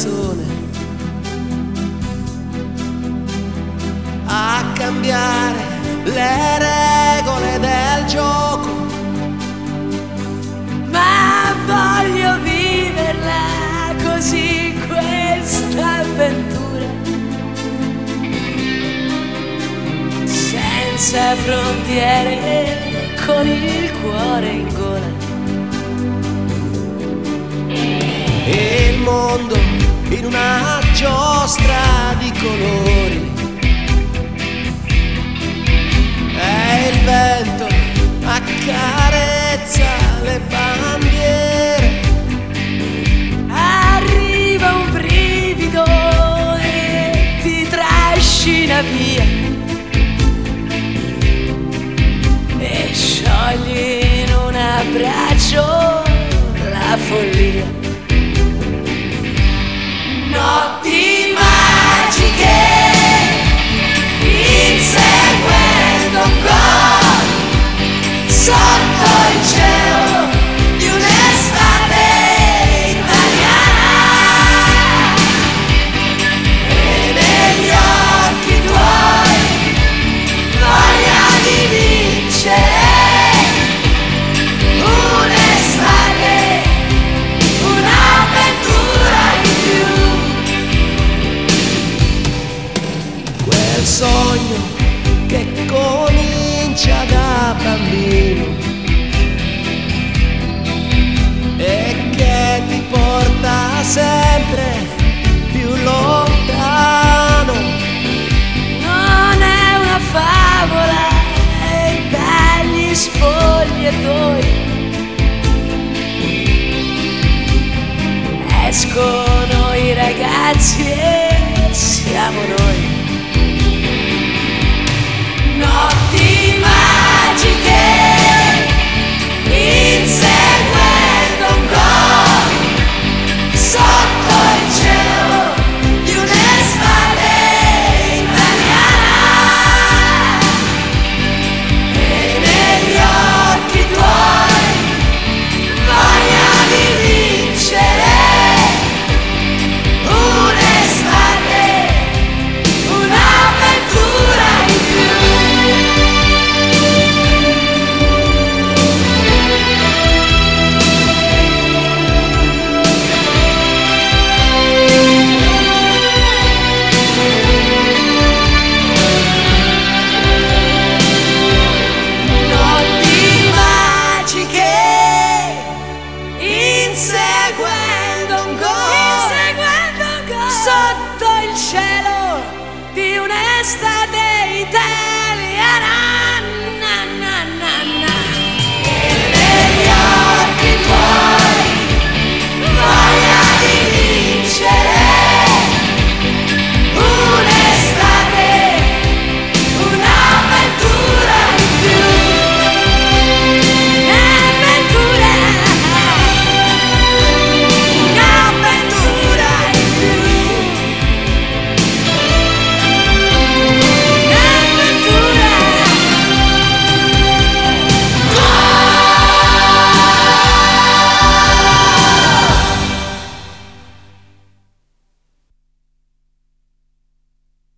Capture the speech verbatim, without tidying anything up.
canzone a cambiare le regole del gioco, ma voglio viverla così questa avventura, senza frontiere, con il cuore in gola. E il mondo in una giostra di colori, e il vento accarezza le bandiere. Arriva un brivido e ti trascina via, e sciogli in un abbraccio la follia. Notti magiche, inseguendo un gol,